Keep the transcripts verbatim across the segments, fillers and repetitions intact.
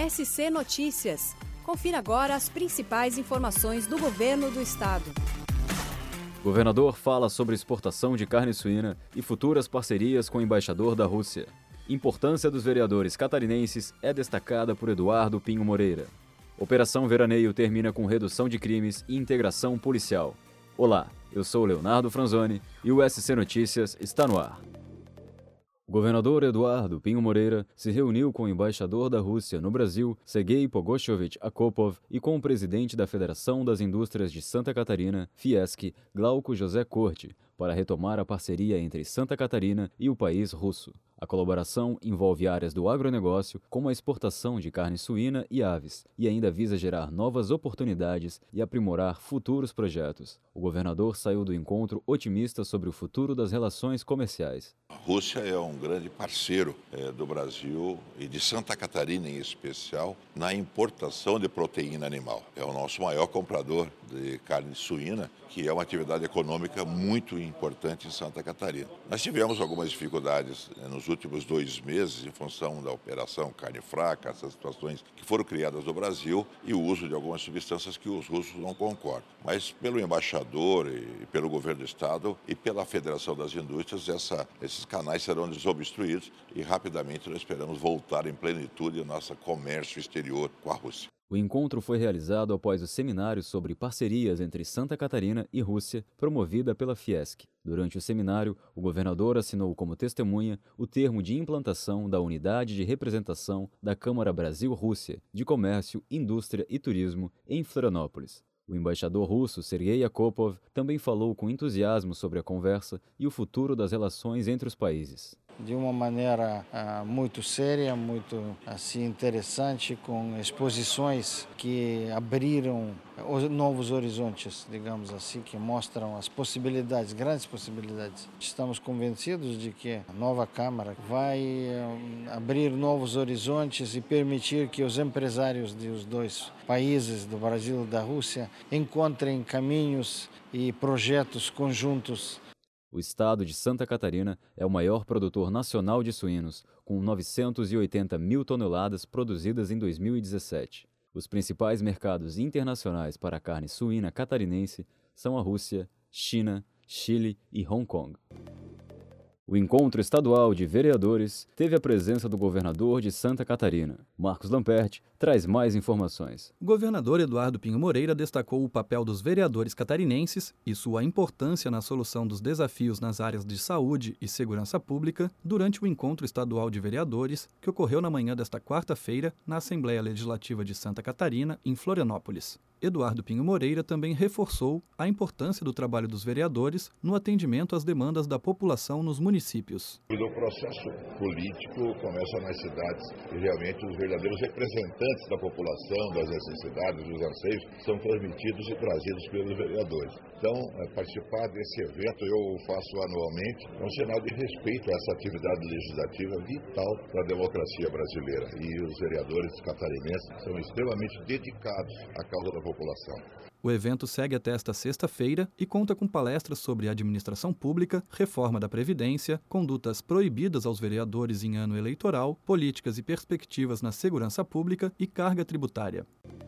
S C Notícias. Confira agora as principais informações do governo do estado. Governador fala sobre exportação de carne suína e futuras parcerias com o embaixador da Rússia. Importância dos vereadores catarinenses é destacada por Eduardo Pinho Moreira. Operação Veraneio termina com redução de crimes e integração policial. Olá, eu sou Leonardo Franzoni e o S C Notícias está no ar. O governador Eduardo Pinho Moreira se reuniu com o embaixador da Rússia no Brasil, Sergei Pogoshovich Akopov, e com o presidente da Federação das Indústrias de Santa Catarina, Fiesc, Glauco José Corte, para retomar a parceria entre Santa Catarina e o país russo. A colaboração envolve áreas do agronegócio, como a exportação de carne suína e aves, e ainda visa gerar novas oportunidades e aprimorar futuros projetos. O governador saiu do encontro otimista sobre o futuro das relações comerciais. A Rússia é um grande parceiro é, do Brasil e de Santa Catarina em especial na importação de proteína animal. É o nosso maior comprador de carne suína, que é uma atividade econômica muito importante em Santa Catarina. Nós tivemos algumas dificuldades né, nos últimos dois meses em função da operação carne fraca, essas situações que foram criadas no Brasil e o uso de algumas substâncias que os russos não concordam. Mas pelo embaixador e pelo governo do estado e pela Federação das Indústrias, essa, esses canais serão desobstruídos e rapidamente nós esperamos voltar em plenitude ao nosso comércio exterior com a Rússia. O encontro foi realizado após o seminário sobre parcerias entre Santa Catarina e Rússia, promovida pela Fiesc. Durante o seminário, o governador assinou como testemunha o termo de implantação da Unidade de Representação da Câmara Brasil-Rússia de Comércio, Indústria e Turismo em Florianópolis. O embaixador russo, Sergei Akopov, também falou com entusiasmo sobre a conversa e o futuro das relações entre os países. De uma maneira uh, muito séria, muito assim interessante, com exposições que abriram os novos horizontes, digamos assim, que mostram as possibilidades, grandes possibilidades. Estamos convencidos de que a nova Câmara vai uh, abrir novos horizontes e permitir que os empresários dos dois países, do Brasil e da Rússia, encontrem caminhos e projetos conjuntos. O estado de Santa Catarina é o maior produtor nacional de suínos, com novecentas e oitenta mil toneladas produzidas em dois mil e dezessete. Os principais mercados internacionais para a carne suína catarinense são a Rússia, China, Chile e Hong Kong. O encontro estadual de vereadores teve a presença do governador de Santa Catarina. Marcos Lamperti traz mais informações. O governador Eduardo Pinho Moreira destacou o papel dos vereadores catarinenses e sua importância na solução dos desafios nas áreas de saúde e segurança pública durante o encontro estadual de vereadores que ocorreu na manhã desta quarta-feira na Assembleia Legislativa de Santa Catarina, em Florianópolis. Eduardo Pinho Moreira também reforçou a importância do trabalho dos vereadores no atendimento às demandas da população nos municípios. O processo político começa nas cidades e realmente os verdadeiros representantes da população, das necessidades, dos anseios, são transmitidos e trazidos pelos vereadores. Então, participar desse evento, eu faço anualmente, é um sinal de respeito a essa atividade legislativa vital para a democracia brasileira. E os vereadores catarinenses são extremamente dedicados à causa da população. O evento segue até esta sexta-feira e conta com palestras sobre administração pública, reforma da Previdência, condutas proibidas aos vereadores em ano eleitoral, políticas e perspectivas na segurança pública e carga tributária.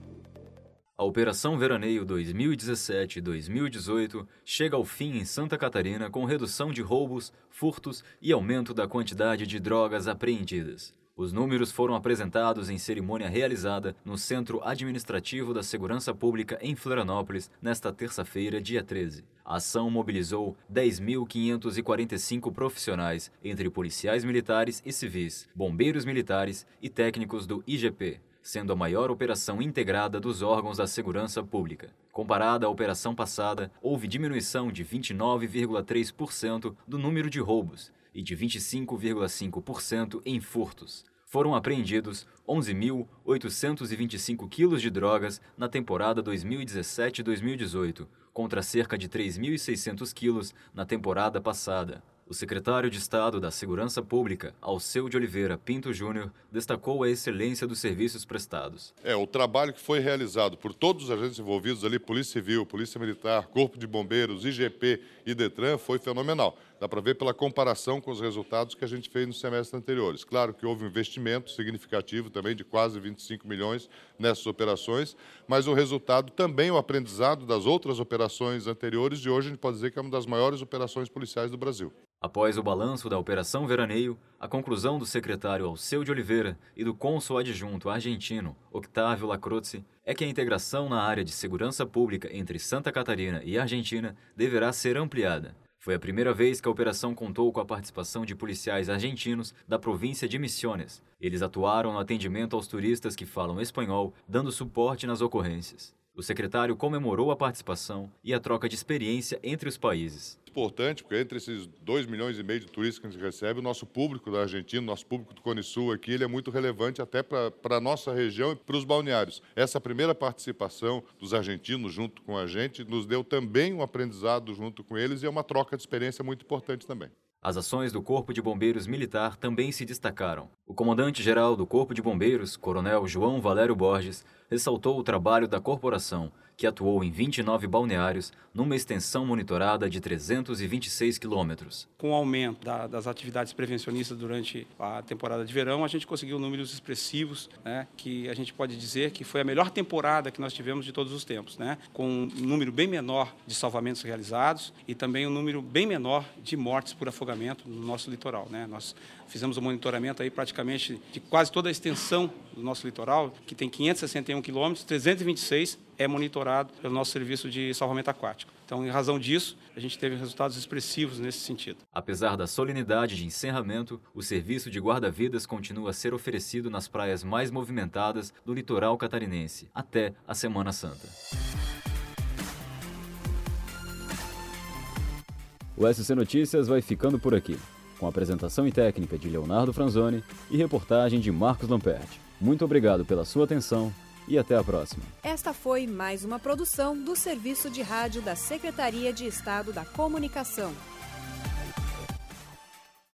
A Operação Veraneio dois mil e dezessete dois mil e dezoito chega ao fim em Santa Catarina com redução de roubos, furtos e aumento da quantidade de drogas apreendidas. Os números foram apresentados em cerimônia realizada no Centro Administrativo da Segurança Pública em Florianópolis nesta terça-feira, dia treze. A ação mobilizou dez mil quinhentos e quarenta e cinco profissionais, entre policiais militares e civis, bombeiros militares e técnicos do I G P, sendo a maior operação integrada dos órgãos da segurança pública. Comparada à operação passada, houve diminuição de vinte e nove vírgula três por cento do número de roubos e de vinte e cinco vírgula cinco por cento em furtos. Foram apreendidos onze mil oitocentos e vinte e cinco quilos de drogas na temporada dois mil e dezessete dois mil e dezoito, contra cerca de três mil e seiscentos quilos na temporada passada. O secretário de Estado da Segurança Pública, Alceu de Oliveira Pinto Júnior, destacou a excelência dos serviços prestados. É, o trabalho que foi realizado por todos os agentes envolvidos ali, Polícia Civil, Polícia Militar, Corpo de Bombeiros, I G P e Detran, foi fenomenal. Dá para ver pela comparação com os resultados que a gente fez nos semestres anteriores. Claro que houve um investimento significativo também de quase vinte e cinco milhões nessas operações, mas o resultado também, o aprendizado das outras operações anteriores, e hoje a gente pode dizer que é uma das maiores operações policiais do Brasil. Após o balanço da Operação Veraneio, a conclusão do secretário Alceu de Oliveira e do cônsul adjunto argentino, Octávio Lacroze, é que a integração na área de segurança pública entre Santa Catarina e Argentina deverá ser ampliada. Foi a primeira vez que a operação contou com a participação de policiais argentinos da província de Misiones. Eles atuaram no atendimento aos turistas que falam espanhol, dando suporte nas ocorrências. O secretário comemorou a participação e a troca de experiência entre os países. Importante, porque entre esses dois milhões e meio de turistas que a gente recebe, o nosso público da Argentina, o nosso público do Cone Sul aqui, ele é muito relevante até para a nossa região e para os balneários. Essa primeira participação dos argentinos junto com a gente nos deu também um aprendizado junto com eles e é uma troca de experiência muito importante também. As ações do Corpo de Bombeiros Militar também se destacaram. O comandante-geral do Corpo de Bombeiros, Coronel João Valério Borges, ressaltou o trabalho da corporação, que atuou em vinte e nove balneários, numa extensão monitorada de trezentos e vinte e seis quilômetros. Com o aumento da, das atividades prevencionistas durante a temporada de verão, a gente conseguiu números expressivos, né, que a gente pode dizer que foi a melhor temporada que nós tivemos de todos os tempos, né, com um número bem menor de salvamentos realizados e também um número bem menor de mortes por afogamento no nosso litoral, né. Nós fizemos um monitoramento aí praticamente de quase toda a extensão do nosso litoral, que tem quinhentos e sessenta e um quilômetros, trezentos e vinte e seis é monitorado pelo nosso serviço de salvamento aquático. Então, em razão disso, a gente teve resultados expressivos nesse sentido. Apesar da solenidade de encerramento, o serviço de guarda-vidas continua a ser oferecido nas praias mais movimentadas do litoral catarinense, até a Semana Santa. O S C Notícias vai ficando por aqui, com apresentação e técnica de Leonardo Franzoni e reportagem de Marcos Lamperti. Muito obrigado pela sua atenção e até a próxima. Esta foi mais uma produção do Serviço de Rádio da Secretaria de Estado da Comunicação.